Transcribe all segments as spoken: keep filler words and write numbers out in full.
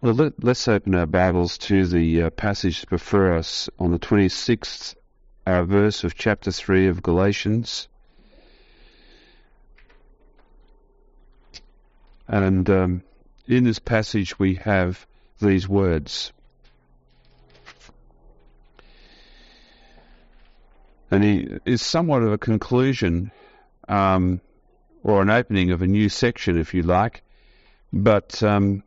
Well, let, let's open our Bibles to the uh, passage before us on the twenty-sixth uh, verse of chapter three of Galatians. And um, in this passage we have these words. And he is somewhat of a conclusion, um, or an opening of a new section, if you like. But um,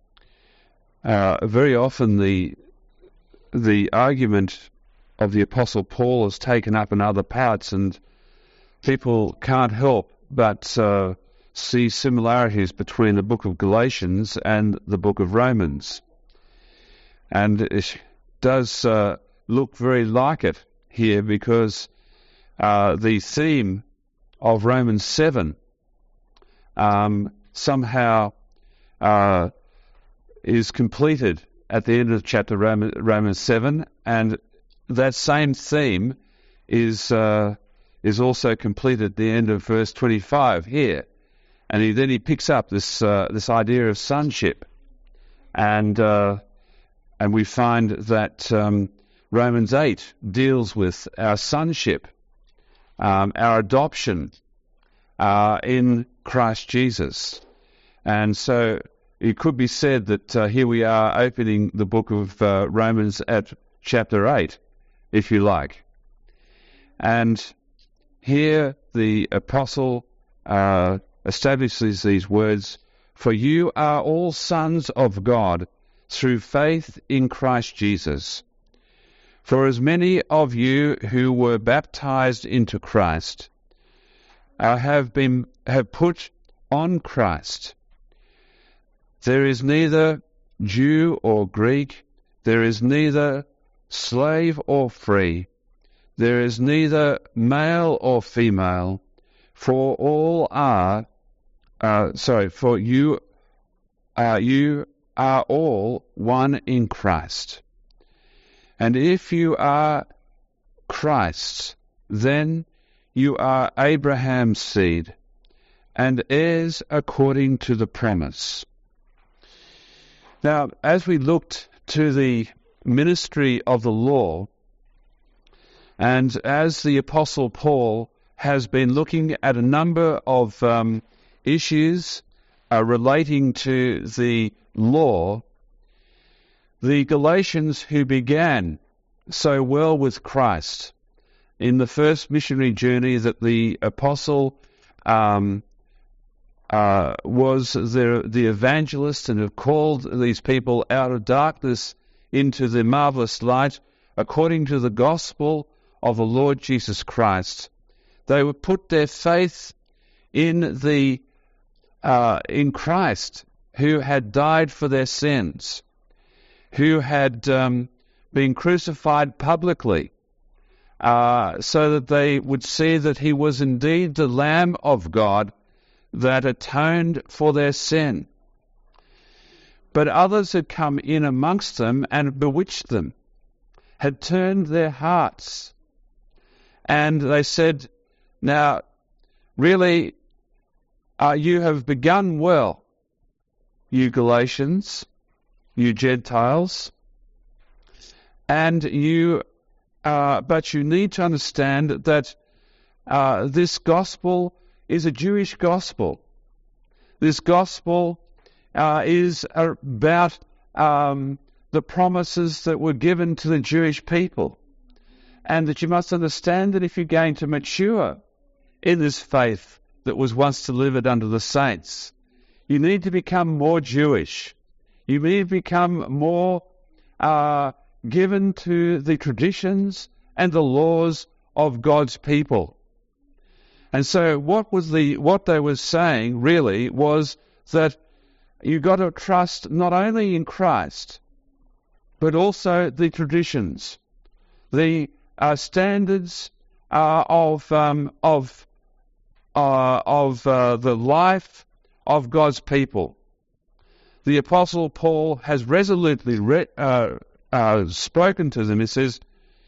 uh, very often the the argument of the Apostle Paul is taken up in other parts, and people can't help but uh, see similarities between the book of Galatians and the book of Romans. And it does uh, look very like it here, because uh, the theme of Romans seven um, somehow uh, is completed at the end of chapter Roman, Romans seven, and that same theme is uh, is also completed at the end of verse twenty-five here. And he, then he picks up this uh, this idea of sonship, and uh, and we find that um, Romans eight deals with our sonship, um, our adoption uh, in Christ Jesus. And so it could be said that uh, here we are opening the book of uh, Romans at chapter eight, if you like. And here the apostle uh, establishes these words, "For you are all sons of God through faith in Christ Jesus. For as many of you who were baptized into Christ uh, have been have put on Christ. There is neither Jew or Greek, there is neither slave or free, there is neither male or female, for all are, uh, sorry, for you, uh, you are all one in Christ. And if you are Christ's, then you are Abraham's seed, and heirs according to the promise." Now, as we looked to the ministry of the law, and as the Apostle Paul has been looking at a number of um, issues uh, relating to the law, the Galatians, who began so well with Christ in the first missionary journey that the apostle um, uh, was the, the evangelist, and have called these people out of darkness into the marvelous light according to the gospel of the Lord Jesus Christ. They would put their faith in the uh, in Christ, who had died for their sins, who had um, been crucified publicly, uh, so that they would see that he was indeed the Lamb of God that atoned for their sin. But others had come in amongst them and bewitched them, had turned their hearts, and they said, "Now, really, uh, you have begun well, you Galatians, you Gentiles, and you, uh, but you need to understand that uh, this gospel is a Jewish gospel. This gospel uh, is about um, the promises that were given to the Jewish people, and that you must understand that if you're going to mature in this faith that was once delivered unto the saints, you need to become more Jewish. You need to become more uh, given to the traditions and the laws of God's people." And so what was the what they were saying really was that you got to trust not only in Christ, but also the traditions, the uh, standards uh, of um, of uh, of uh, the life of God's people. The Apostle Paul has resolutely re- uh, uh, spoken to them. He says,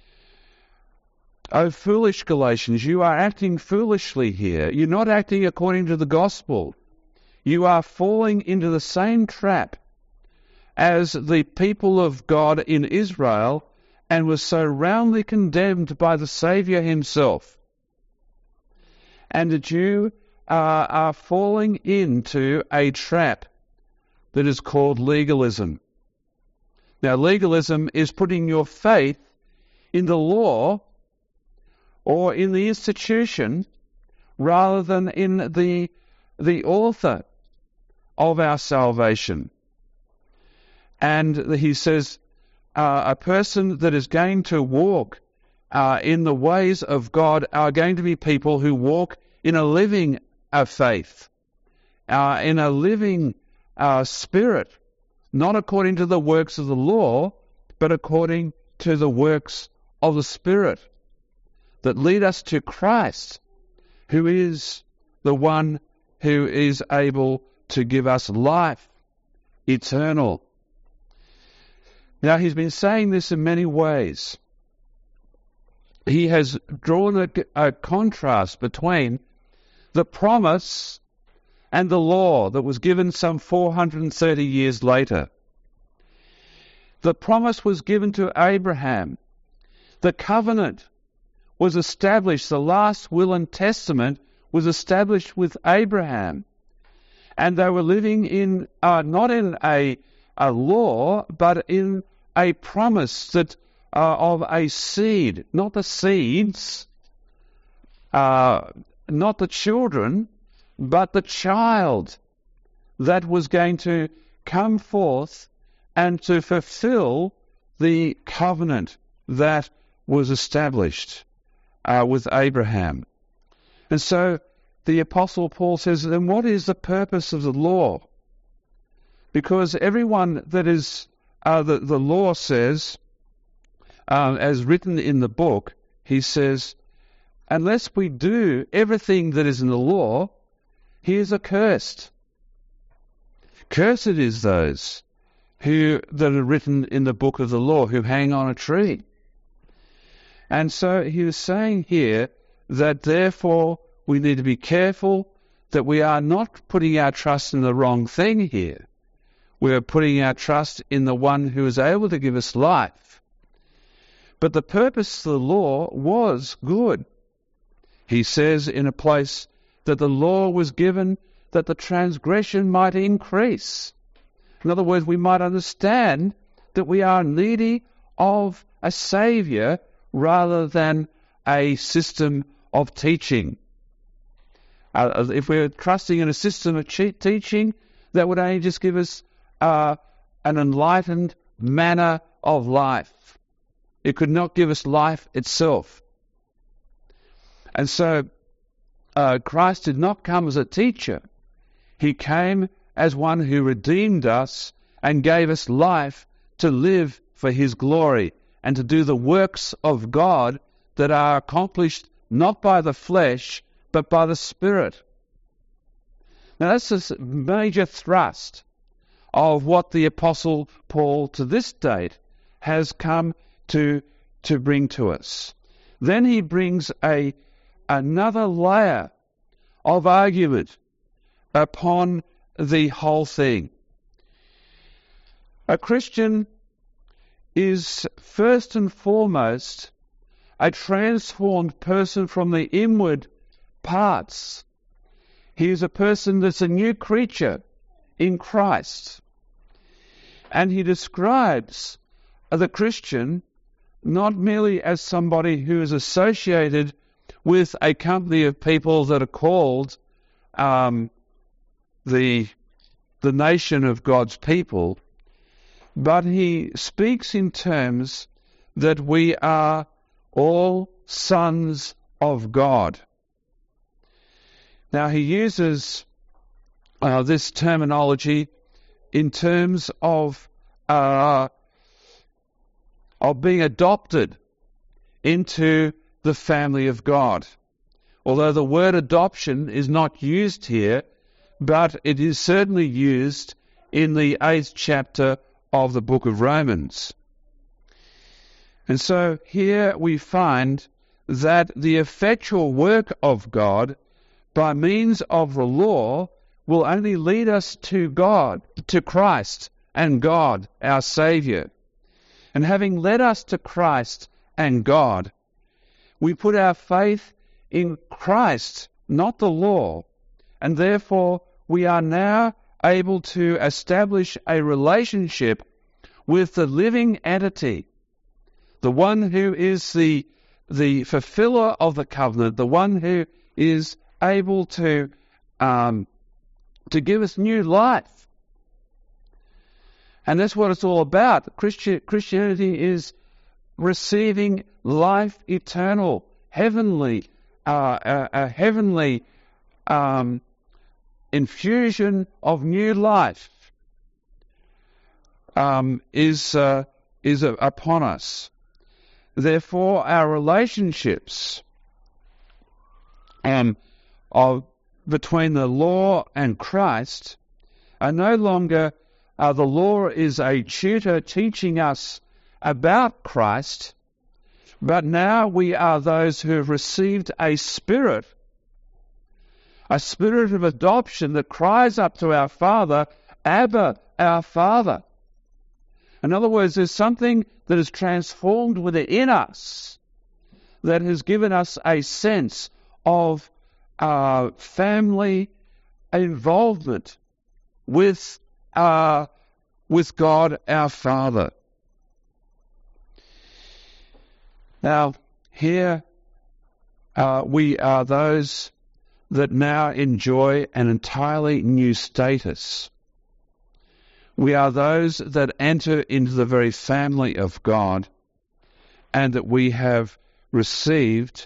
"O foolish Galatians, you are acting foolishly here. You're not acting according to the gospel. You are falling into the same trap as the people of God in Israel and was so roundly condemned by the Saviour himself. And that you uh, are falling into a trap that is called legalism. Now, legalism is putting your faith in the law or in the institution rather than in the, the author of our salvation. And he says, uh, a person that is going to walk uh, in the ways of God are going to be people who walk in a living uh, faith, uh, in a living uh, spirit, not according to the works of the law, but according to the works of the Spirit that lead us to Christ, who is the one who is able to give us life eternal. Now, he's been saying this in many ways. He has drawn a, a contrast between the promise and the law that was given some four hundred thirty years later. The promise was given to Abraham. The covenant was established, the last will and testament was established with Abraham. And they were living in, uh, not in a, a law, but in a promise that uh, of a seed, not the seeds, uh, not the children, but the child that was going to come forth and to fulfill the covenant that was established uh, with Abraham. And so the Apostle Paul says, then what is the purpose of the law? Because everyone that is, uh, the, the law says, uh, as written in the book, he says, unless we do everything that is in the law, he is accursed. Cursed is those who that are written in the book of the law, who hang on a tree. And so he was saying here that therefore we need to be careful that we are not putting our trust in the wrong thing here. We are putting our trust in the one who is able to give us life. But the purpose of the law was good. He says in a place that the law was given that the transgression might increase. In other words, we might understand that we are needy of a Saviour rather than a system of teaching. Uh, if we're trusting in a system of teaching, that would only just give us uh, an enlightened manner of life. It could not give us life itself. And so uh, Christ did not come as a teacher. He came as one who redeemed us and gave us life to live for his glory and to do the works of God that are accomplished not by the flesh, but by the Spirit. Now that's a major thrust of what the Apostle Paul to this date has come to, to bring to us. Then he brings a another layer of argument upon the whole thing. A Christian is first and foremost a transformed person from the inward parts. He is a person that's a new creature in Christ. And he describes the Christian not merely as somebody who is associated with a company of people that are called um, the the nation of God's people, but he speaks in terms that we are all sons of God. Now he uses uh, this terminology in terms of uh, of being adopted into the family of God. Although the word adoption is not used here, but it is certainly used in the eighth chapter of the book of Romans. And so here we find that the effectual work of God by means of the law will only lead us to God, to Christ, and God, our Saviour. And having led us to Christ and God, we put our faith in Christ, not the law, and therefore we are now able to establish a relationship with the living entity, the one who is the, the fulfiller of the covenant, the one who is able to, um, to give us new life. And that's what it's all about. Christi- Christianity is receiving life eternal, heavenly, uh, a, a heavenly um, infusion of new life um, is uh, is uh, upon us. Therefore, our relationships um, of between the law and Christ are no longer. Uh, the law is a tutor teaching us about Christ, but now we are those who have received a spirit, a spirit of adoption that cries up to our Father, Abba, our Father. In other words, there's something that is transformed within us that has given us a sense of uh, family involvement with Uh, with God our Father. Now, here uh, we are those that now enjoy an entirely new status. We are those that enter into the very family of God, and that we have received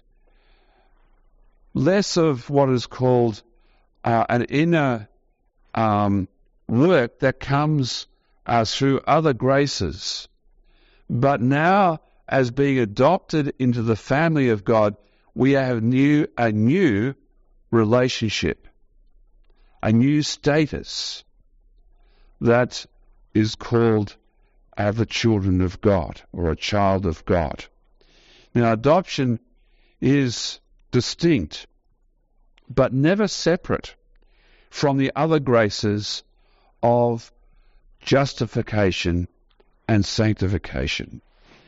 less of what is called uh, an inner um, work that comes uh, through other graces, but now, as being adopted into the family of God, we have new a new relationship, a new status that is called uh, the children of God, or a child of God. Now, adoption is distinct, but never separate from the other graces of justification and sanctification.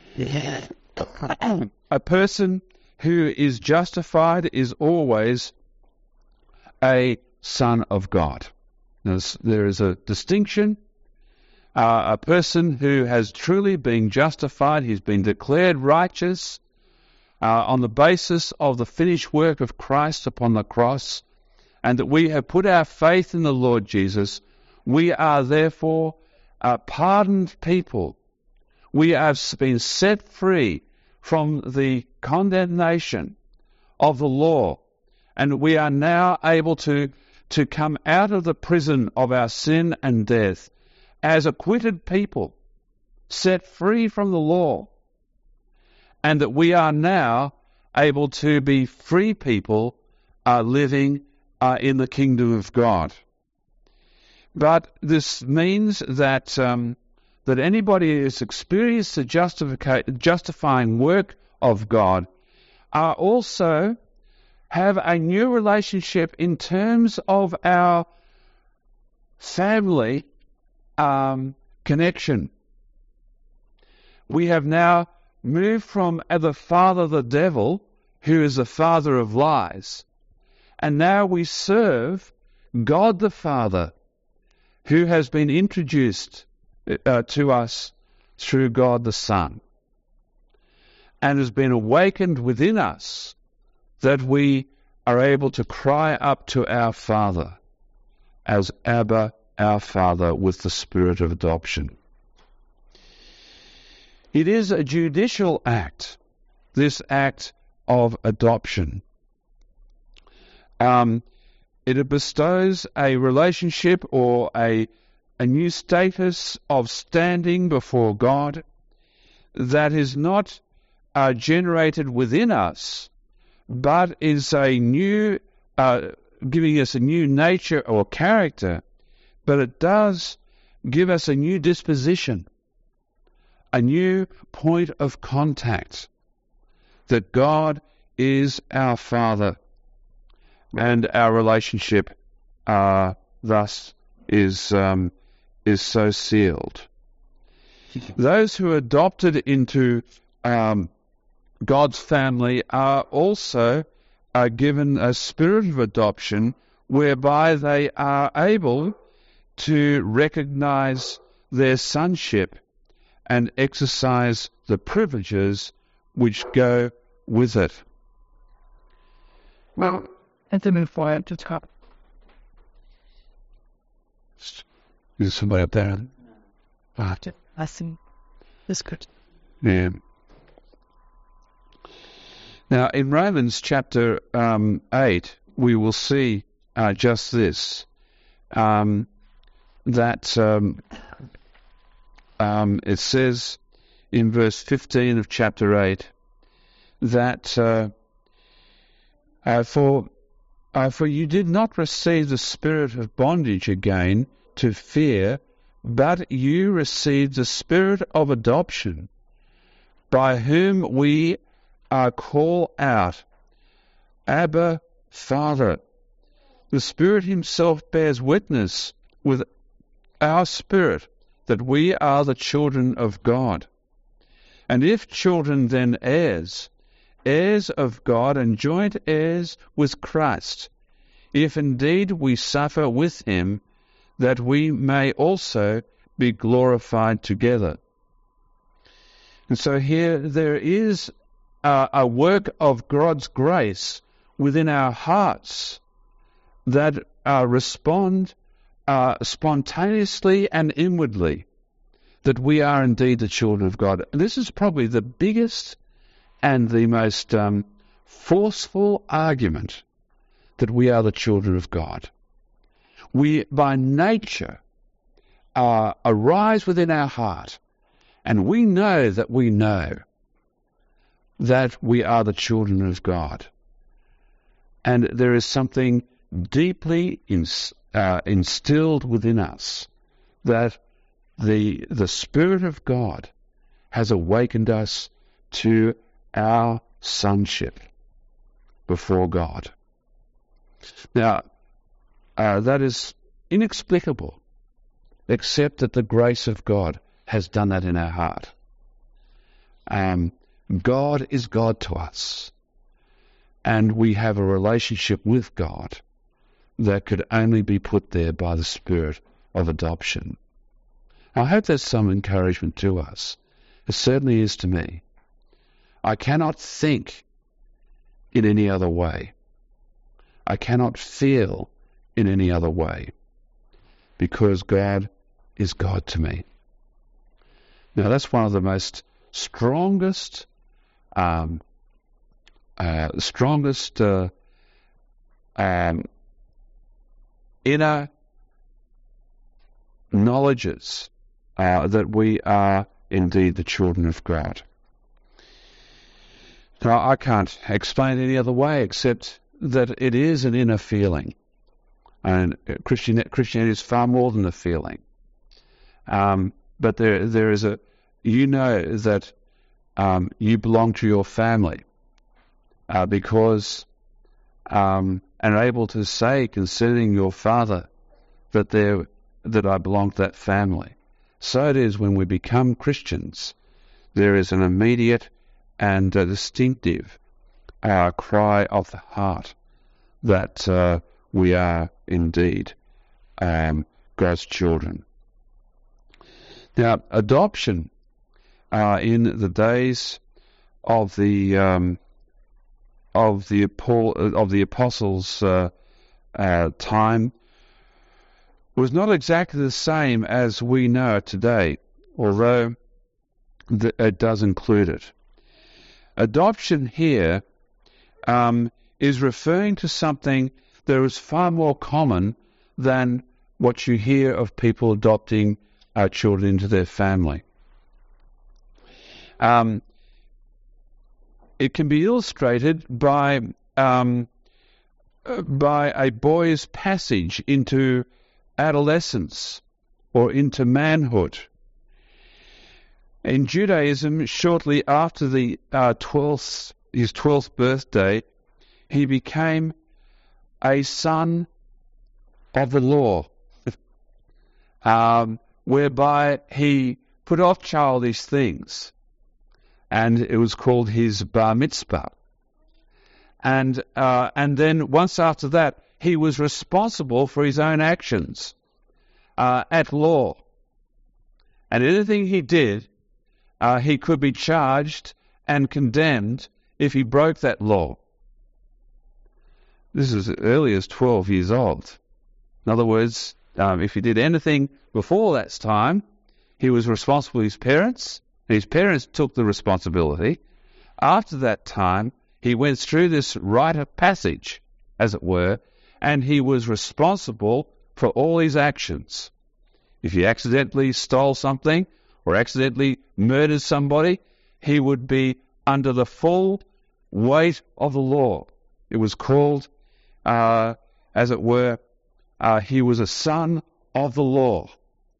A person who is justified is always a son of God. Now, there is a distinction. Uh, a person who has truly been justified, he's been declared righteous uh, on the basis of the finished work of Christ upon the cross, and that we have put our faith in the Lord Jesus. We are therefore a pardoned people. We have been set free from the condemnation of the law, and we are now able to, to come out of the prison of our sin and death as acquitted people, set free from the law, and that we are now able to be free people uh, living uh, in the kingdom of God. But this means that um, that anybody who has experienced the justifica- justifying work of God are also have a new relationship in terms of our family um, connection. We have now moved from the father, the devil, who is the father of lies, and now we serve God the Father, who has been introduced uh, to us through God the Son, and has been awakened within us that we are able to cry up to our Father as Abba, our Father, with the spirit of adoption. It is a judicial act, this act of adoption. Um, It bestows a relationship or a, a new status of standing before God that is not uh, generated within us, but is a new, uh, giving us a new nature or character, but it does give us a new disposition, a new point of contact, that God is our Father, and our relationship uh, thus is um, is so sealed. Those who are adopted into um, God's family are also are given a spirit of adoption whereby they are able to recognize their sonship and exercise the privileges which go with it. Well, and to move forward to top. Is somebody up there? Ah. I see. That's good. Yeah. Now, in Romans chapter um, eight, we will see uh, just this, um, that um, um, it says in verse fifteen of chapter eight that uh, uh, for uh, for you did not receive the spirit of bondage again to fear, but you received the spirit of adoption, by whom we are called out, Abba, Father. The Spirit himself bears witness with our spirit that we are the children of God. And if children, then heirs, heirs of God and joint heirs with Christ, if indeed we suffer with him, that we may also be glorified together. And so here there is uh, a work of God's grace within our hearts that uh, respond uh, spontaneously and inwardly that we are indeed the children of God. And this is probably the biggest and the most um, forceful argument that we are the children of God. We, by nature, uh, arise within our heart, and we know that we know that we are the children of God. And there is something deeply ins- uh, instilled within us that the the Spirit of God has awakened us to our sonship before God. Now, uh, that is inexplicable, except that the grace of God has done that in our heart. Um, God is God to us, and we have a relationship with God that could only be put there by the Spirit of adoption. I hope that's some encouragement to us. It certainly is to me. I cannot think in any other way. I cannot feel in any other way, because God is God to me. Now, that's one of the most strongest, um, uh, strongest uh, um, inner knowledges uh, that we are indeed the children of God. Now, I can't explain it any other way except that it is an inner feeling. And Christian, Christianity is far more than a feeling. Um, but there, there is a, you know that um, you belong to your family uh, because, um, and are able to say concerning your father that there, that I belong to that family. So it is when we become Christians. There is an immediate and uh, distinctive uh, cry of the heart that uh, we are indeed um, God's children. Now, adoption uh, in the days of the um, of the of the apostles' uh, uh, time was not exactly the same as we know it today, although th- it does include it. Adoption here um, is referring to something that is far more common than what you hear of people adopting uh, children into their family. Um, it can be illustrated by um, by a boy's passage into adolescence or into manhood. In Judaism, shortly after the uh, twelfth, his twelfth birthday, he became a son of the law, um, whereby he put off childish things, and it was called his bar mitzvah. And uh, and then once after that, he was responsible for his own actions uh, at law. And anything he did, uh, he could be charged and condemned if he broke that law. This is as early as twelve years old. In other words, um, if he did anything before that time, he was responsible for his parents, and his parents took the responsibility. After that time, he went through this rite of passage, as it were, and he was responsible for all his actions. If he accidentally stole something or accidentally murdered somebody, he would be under the full weight of the law. It was called, uh, as it were, uh, he was a son of the law.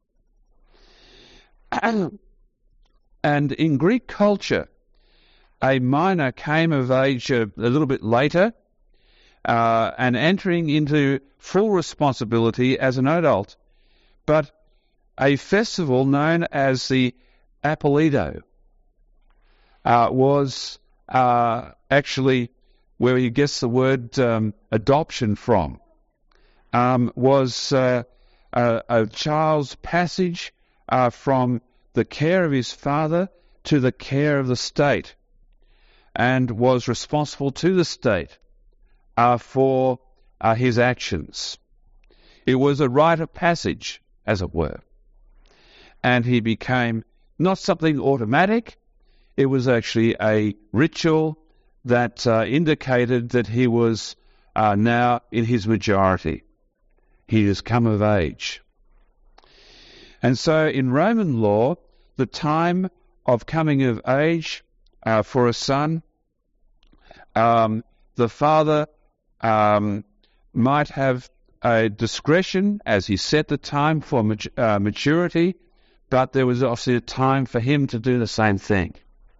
And in Greek culture, a minor came of age a, a little bit later uh, and entering into full responsibility as an adult. But a festival known as the Appolido uh, was uh, actually where he gets the word um, adoption from, um, was uh, a, a child's passage uh, from the care of his father to the care of the state, and was responsible to the state uh, for uh, his actions. It was a rite of passage, as it were. And he became not something automatic, it was actually a ritual that uh, indicated that he was uh, now in his majority. He has come of age. And so in Roman law, the time of coming of age uh, for a son, um, the father um, might have a discretion as he set the time for mat- uh, maturity, but there was obviously a time for him to do the same thing.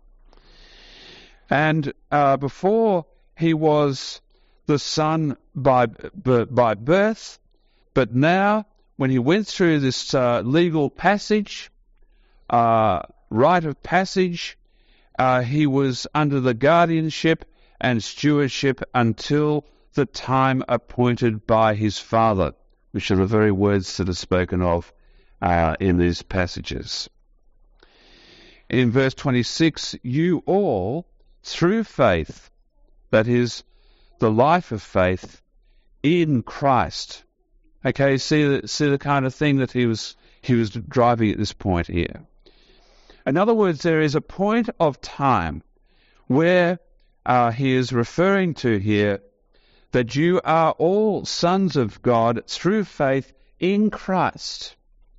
And uh, before he was the son by b- by birth, but now when he went through this uh, legal passage, uh, rite of passage, uh, he was under the guardianship and stewardship until the time appointed by his father, which are the very words that are spoken of uh, in these passages. In verse twenty-six, you all, through faith, that is, the life of faith in Christ. Okay, see the, see the kind of thing that he was he was driving at this point here. In other words, there is a point of time where uh, he is referring to here that you are all sons of God through faith in Christ.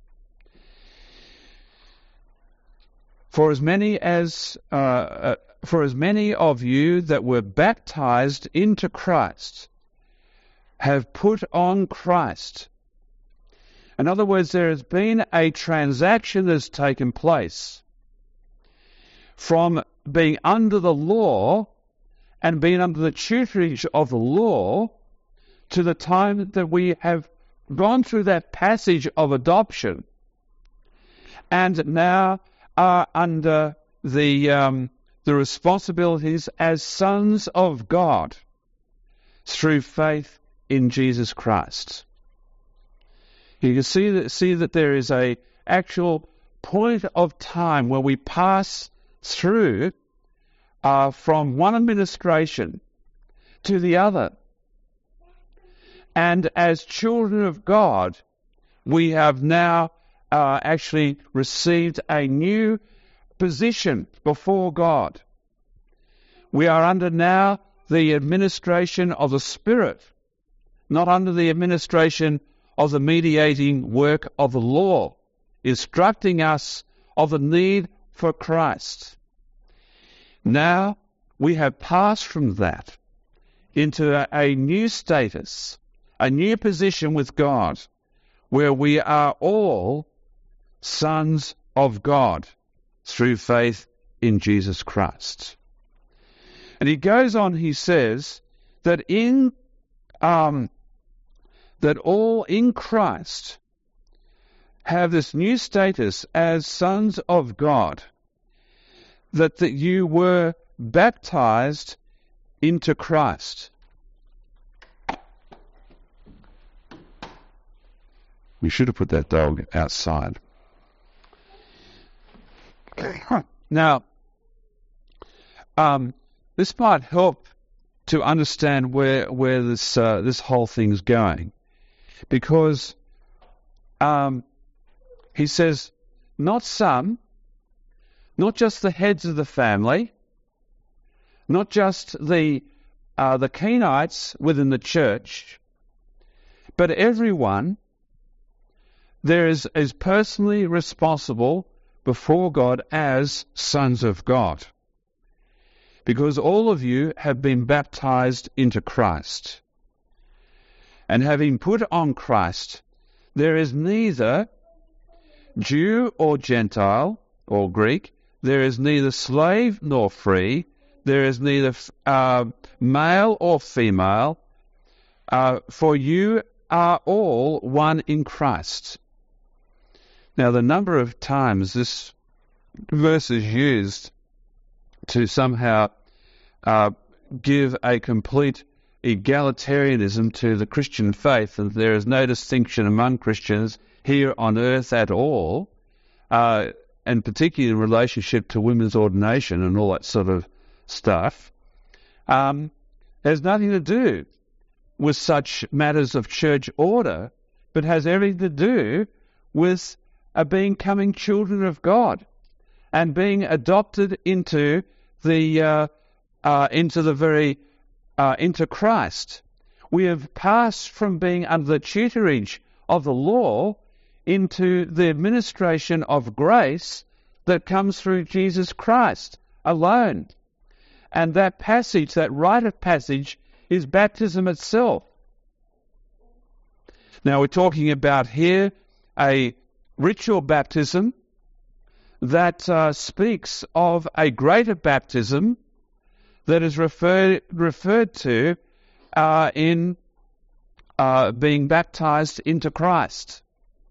For as many as uh, uh, for as many of you that were baptized into Christ have put on Christ. In other words, there has been a transaction that's taken place from being under the law and being under the tutelage of the law to the time that we have gone through that passage of adoption and now are under the um, the responsibilities as sons of God through faith in Jesus Christ. You can see that, see that there is a actual point of time where we pass through uh, from one administration to the other. And as children of God, we have now uh, actually received a new position before God. We are under now the administration of the Spirit, not under the administration of the mediating work of the law, instructing us of the need for Christ. Now we have passed from that into a, a new status, a new position with God, where we are all sons of God through faith in Jesus Christ. And he goes on, he says, that in um, that all in Christ have this new status as sons of God, that, that you were baptized into Christ. We should have put that dog outside. Now, um, this might help to understand where where this uh, this whole thing's going, because um, he says not some, not just the heads of the family, not just the uh, the Keenites within the church, but everyone there is is personally responsible before God as sons of God, because all of you have been baptized into Christ. And having put on Christ, there is neither Jew or Gentile or Greek, there is neither slave nor free, there is neither uh, male or female, uh, for you are all one in Christ. Now, the number of times this verse is used to somehow uh, give a complete egalitarianism to the Christian faith, and there is no distinction among Christians here on earth at all, uh, and particularly in relationship to women's ordination and all that sort of stuff, um, has nothing to do with such matters of church order, but has everything to do with uh, being becoming children of God and being adopted into the uh, uh, into the very uh, into Christ. We have passed from being under the tutorage of the law into the administration of grace that comes through Jesus Christ alone. And that passage, that rite of passage, is baptism itself. Now, we're talking about here a ritual baptism that uh, speaks of a greater baptism that is referred referred to uh, in uh, being baptized into Christ.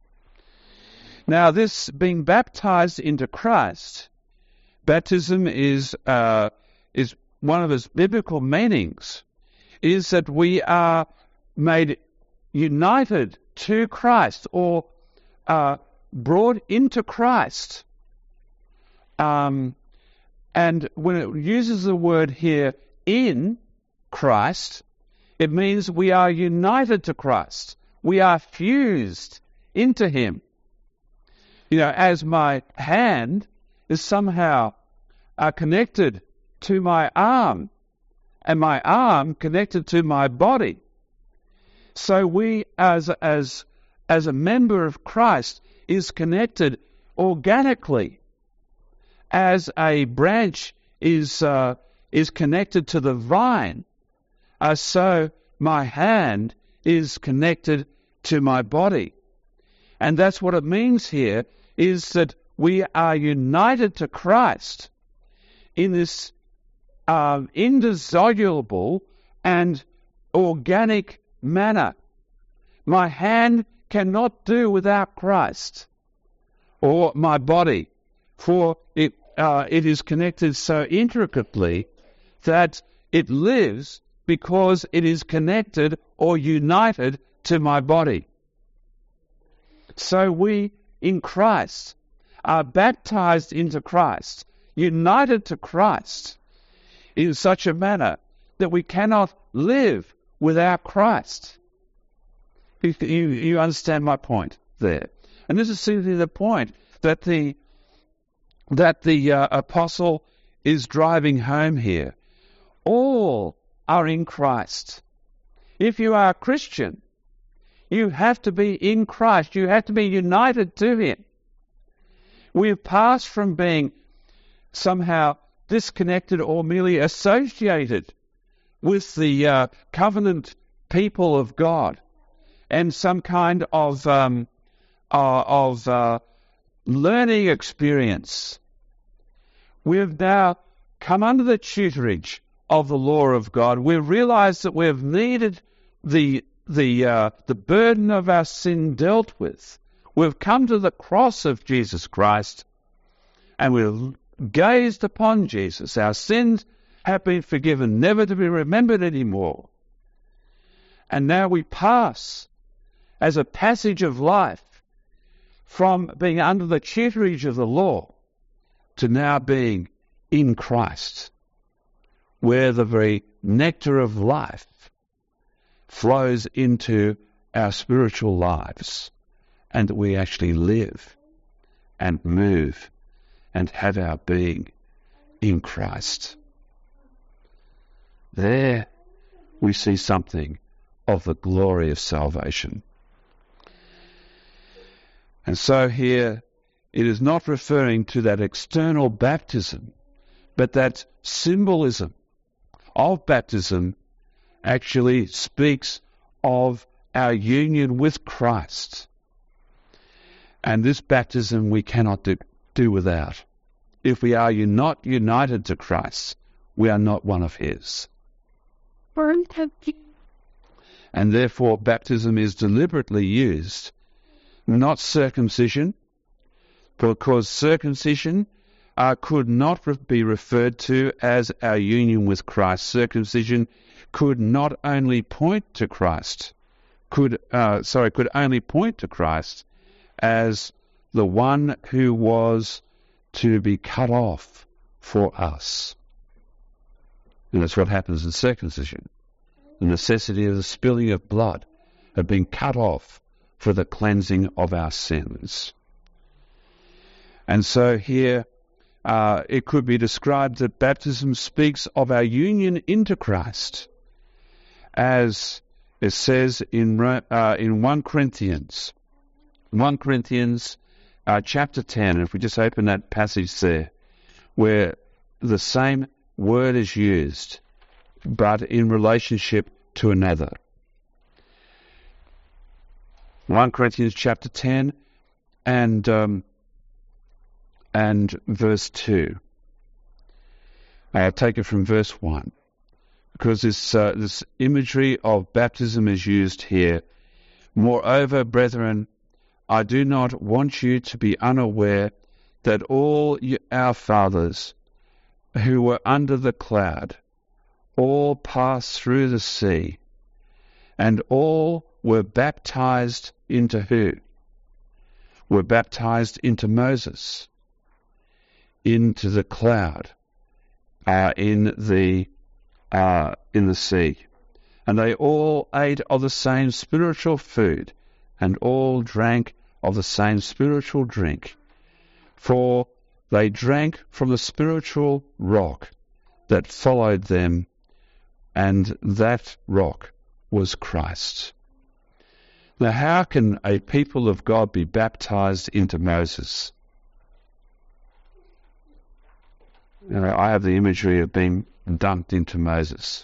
Now, this being baptized into Christ, baptism is uh, is one of its biblical meanings, is that we are made united to Christ, or uh, brought into Christ. Um, and when it uses the word here, in Christ, it means we are united to Christ. We are fused into Him. You know, as my hand is somehow uh, connected to my arm, and my arm connected to my body. So we, as as as a member of Christ, is connected organically, as a branch is uh, is connected to the vine. Uh, so my hand is connected to my body, and that's what it means here. Is that we are united to Christ in this uh, indissoluble and organic manner. My hand cannot do without Christ, or my body, for it uh, it is connected so intricately that it lives because it is connected or united to my body. So we, in Christ, are baptized into Christ, united to Christ in such a manner that we cannot live without Christ. You, you, you understand my point there. And this is simply the point that the that the uh, apostle is driving home here. All are in Christ. If you are a Christian, you have to be in Christ. You have to be united to Him. We have passed from being somehow disconnected or merely associated with the uh, covenant people of God and some kind of um, uh, of uh, learning experience. We have now come under the tutorage of the law of God. We've realized that we have needed the the uh, the burden of our sin dealt with. We've come to the cross of Jesus Christ and we've gazed upon Jesus. Our sins have been forgiven, never to be remembered anymore. And now we pass as a passage of life from being under the tutorage of the law to now being in Christ, where the very nectar of life flows into our spiritual lives, and that we actually live and move and have our being in Christ. There we see something of the glory of salvation. And so here it is not referring to that external baptism, but that symbolism of baptism actually speaks of our union with Christ. And this baptism we cannot do, do without. If we are not united to Christ, we are not one of his. And therefore baptism is deliberately used, not circumcision, because circumcision uh, could not re- be referred to as our union with Christ. Circumcision could not only point to Christ, could uh, sorry, could only point to Christ as the one who was to be cut off for us. And that's what happens in circumcision. The necessity of the spilling of blood, of being cut off for the cleansing of our sins. And so here uh, it could be described that baptism speaks of our union into Christ, as it says in uh, in First Corinthians, First Corinthians uh, chapter ten. If we just open that passage there, where the same word is used, but in relationship to another. First Corinthians chapter ten and um, and verse two. I'll take it from verse one, because this uh, this imagery of baptism is used here. Moreover, brethren, I do not want you to be unaware that all our fathers who were under the cloud all passed through the sea, and all were baptized into who? Were baptized into Moses, into the cloud, uh, in the uh, in the sea, and they all ate of the same spiritual food, and all drank of the same spiritual drink, for they drank from the spiritual rock that followed them, and that rock was Christ. Now, how can a people of God be baptized into Moses? You know, I have the imagery of being dunked into Moses.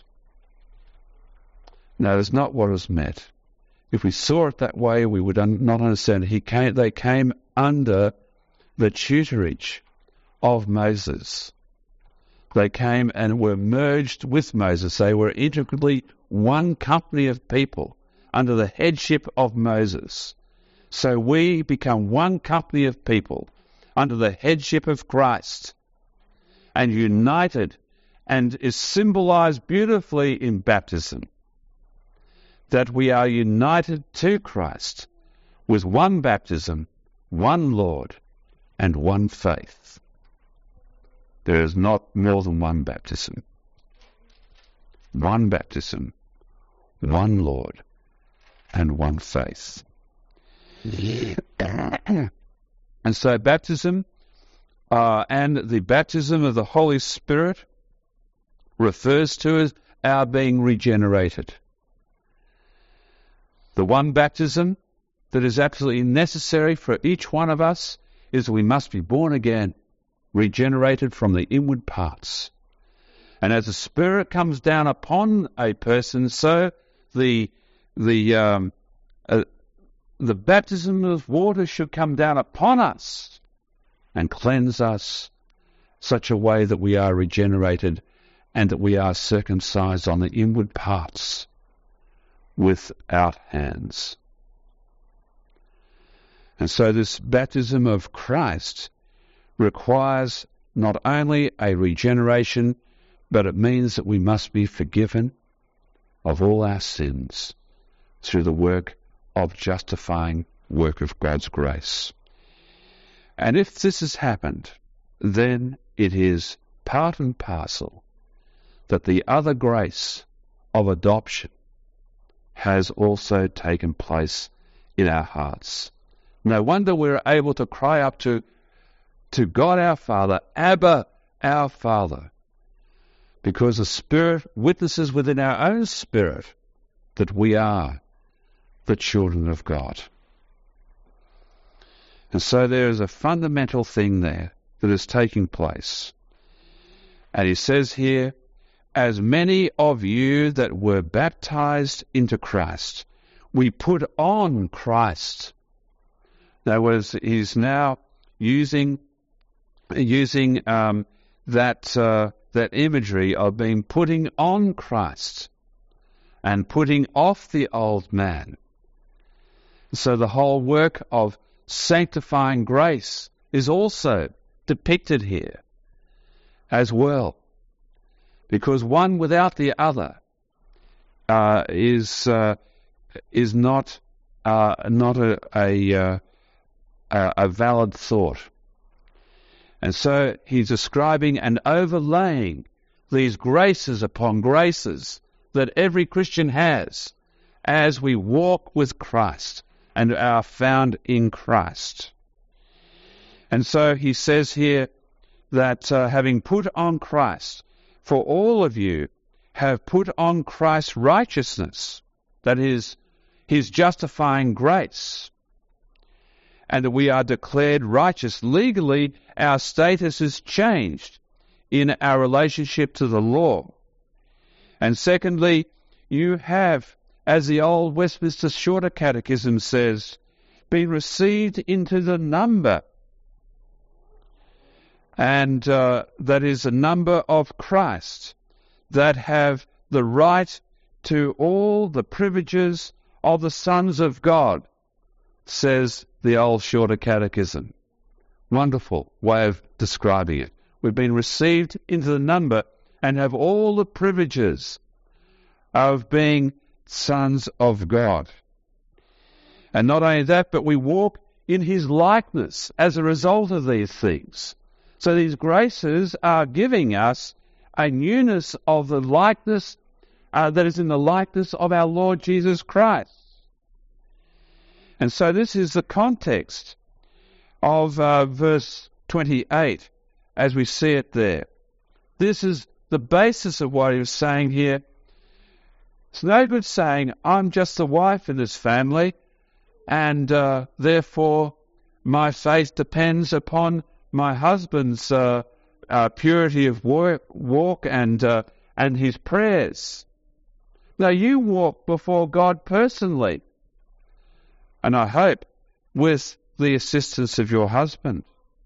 No, that's not what is meant. If we saw it that way, we would un- not understand. He came, they came under the tutorage of Moses. They came and were merged with Moses. They were integrally one company of people under the headship of Moses. So we become one company of people under the headship of Christ, and united, and is symbolized beautifully in baptism, that we are united to Christ with one baptism, one Lord, and one faith. There is not more than one baptism. One baptism, one Lord, and one faith. And so baptism uh, and the baptism of the Holy Spirit refers to as our being regenerated. The one baptism that is absolutely necessary for each one of us is we must be born again, regenerated from the inward parts. And as the Spirit comes down upon a person, so the the um, uh, the baptism of water should come down upon us and cleanse us such a way that we are regenerated and that we are circumcised on the inward parts without hands. And so this baptism of Christ requires not only a regeneration, but it means that we must be forgiven of all our sins through the work of justifying work of God's grace. And if this has happened, then it is part and parcel that the other grace of adoption has also taken place in our hearts. No wonder we're able to cry up to, to God our Father, Abba, our Father, because the Spirit witnesses within our own spirit that we are the children of God. And so there is a fundamental thing there that is taking place. And he says here, as many of you that were baptized into Christ, we put on Christ. In other words, he's now using using um, that uh, that imagery of being putting on Christ and putting off the old man. So the whole work of sanctifying grace is also depicted here as well, because one without the other uh, is uh, is not uh, not a a, uh, a valid thought. And so he's describing and overlaying these graces upon graces that every Christian has as we walk with Christ and are found in Christ. And so he says here that uh, having put on Christ, for all of you have put on Christ's righteousness, that is, his justifying grace, and that we are declared righteous. Legally, our status is changed in our relationship to the law. And secondly, you have, as the old Westminster Shorter Catechism says, been received into the number, and uh, that is the number of Christ, that have the right to all the privileges of the sons of God, says the old Shorter Catechism. Wonderful way of describing it. We've been received into the number and have all the privileges of being sons of God. And not only that, but we walk in his likeness as a result of these things. So these graces are giving us a newness of the likeness uh, that is in the likeness of our Lord Jesus Christ. And so this is the context of uh, verse twenty-eight as we see it there. This is the basis of what he was saying here. It's no good saying, I'm just the wife in this family, and uh, therefore my faith depends upon my husband's uh, uh, purity of walk, walk and uh, and his prayers. Now you walk before God personally, and I hope with the assistance of your husband.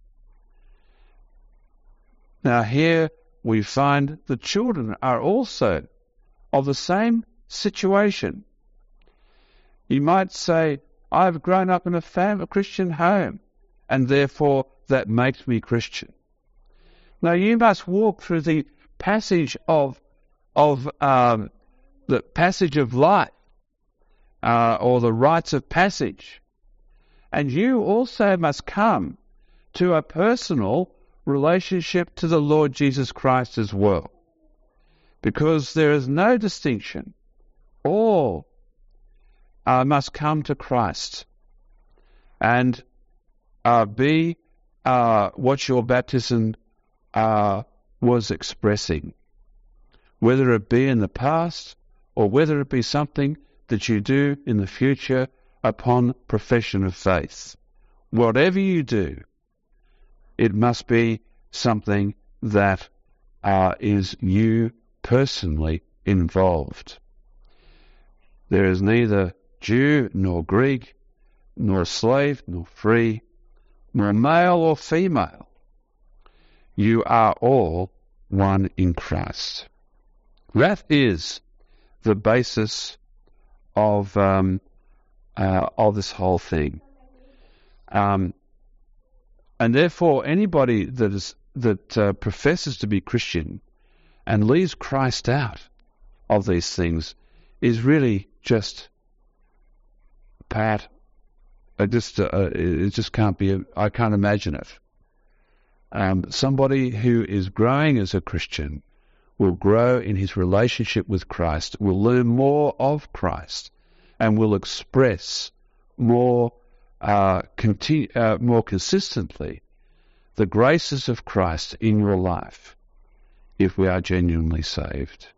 Now here we find the children are also of the same situation. You might say, I've grown up in a family, a Christian home, and therefore that makes me Christian. Now you must walk through the passage of of um, the passage of life, uh, or the rites of passage, and you also must come to a personal relationship to the Lord Jesus Christ as well, because there is no distinction. All uh, must come to Christ and uh, be uh, what your baptism uh, was expressing, whether it be in the past or whether it be something that you do in the future upon profession of faith. Whatever you do, it must be something that uh, is you personally involved. There is neither Jew nor Greek, nor slave nor free, nor male or female. You are all one in Christ. That is the basis of um, uh, of this whole thing. Um, and therefore, anybody that is that uh, professes to be Christian and leaves Christ out of these things is really just pat. I just uh, it just can't be. I can't imagine it. Um, somebody who is growing as a Christian will grow in his relationship with Christ, will learn more of Christ, and will express more, uh, continu- uh, more consistently the graces of Christ in your life, if we are genuinely saved.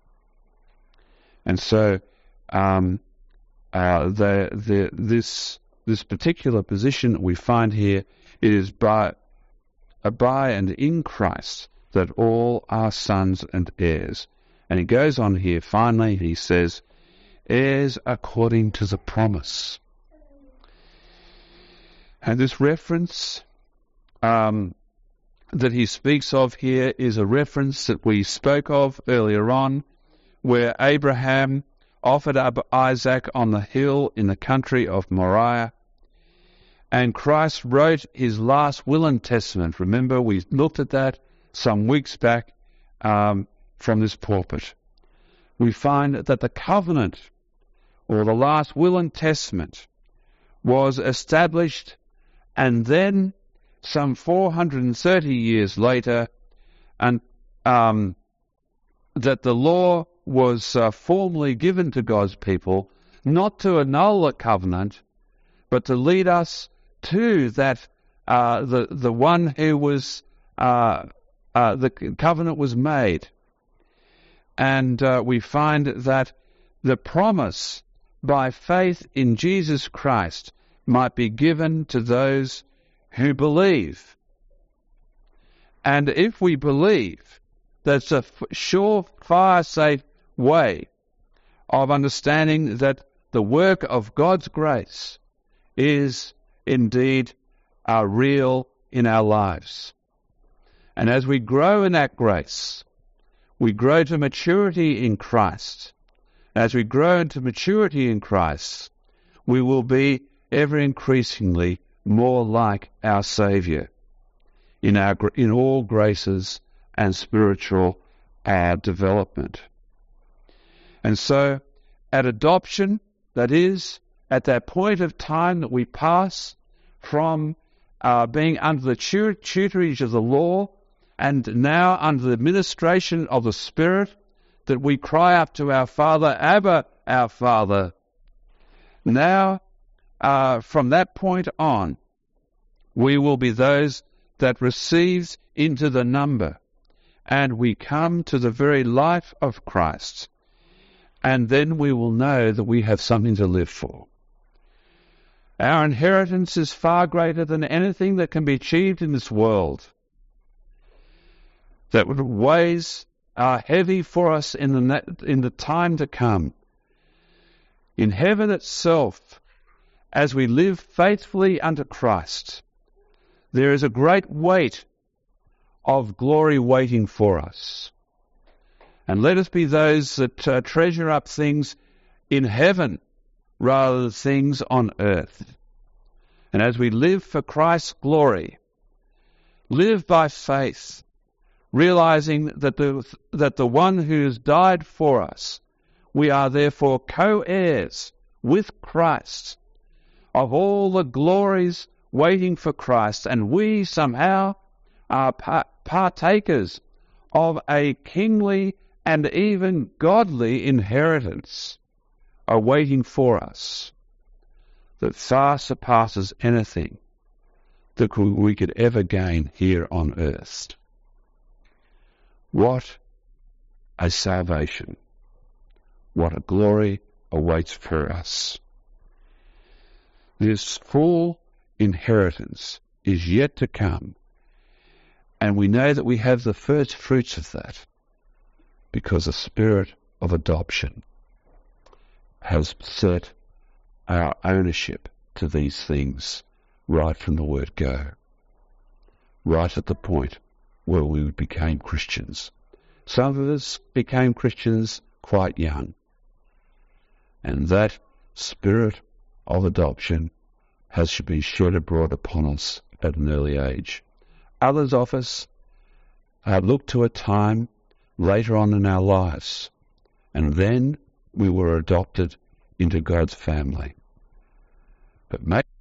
And so, um, uh, the, the, this this particular position that we find here, it is by, uh, by and in Christ that all are sons and heirs. And he goes on here, finally, he says, heirs according to the promise. And this reference um, that he speaks of here is a reference that we spoke of earlier on, where Abraham offered up Isaac on the hill in the country of Moriah, and Christ wrote his last will and testament. Remember, we looked at that some weeks back um, from this pulpit. We find that the covenant, or the last will and testament, was established, and then some four hundred thirty years later, and um, that the law was uh, formally given to God's people, not to annul the covenant, but to lead us to that uh, the the one who was uh, uh, the covenant was made, and uh, we find that the promise by faith in Jesus Christ might be given to those who believe. And if we believe, that's a sure, fire safe way of understanding that the work of God's grace is indeed uh, real in our lives. And as we grow in that grace, we grow to maturity in Christ. As we grow into maturity in Christ, we will be ever increasingly more like our Saviour in our in all graces and spiritual uh, development. And so, at adoption, that is, at that point of time that we pass from uh, being under the tutorage of the law and now under the administration of the Spirit, that we cry up to our Father, Abba, our Father. Now, uh, from that point on, we will be those that receives into the number, and we come to the very life of Christ, and then we will know that we have something to live for. Our inheritance is far greater than anything that can be achieved in this world, that weighs are heavy for us in the in the time to come. In heaven itself, as we live faithfully unto Christ, there is a great weight of glory waiting for us. And let us be those that uh, treasure up things in heaven rather than things on earth. And as we live for Christ's glory, live by faith, realizing that the, that the one who has died for us, we are therefore co-heirs with Christ of all the glories waiting for Christ, and we somehow are par- partakers of a kingly and even godly inheritance awaiting for us that far surpasses anything that we could ever gain here on earth. What a salvation! What a glory awaits for us! This full inheritance is yet to come, and we know that we have the first fruits of that because the Spirit of adoption has set our ownership to these things right from the word go, right at the point where we became Christians. Some of us became Christians quite young, and that Spirit of adoption has been shed abroad upon us at an early age. Others of us uh, look to a time later on in our lives, and then we were adopted into God's family. But maybe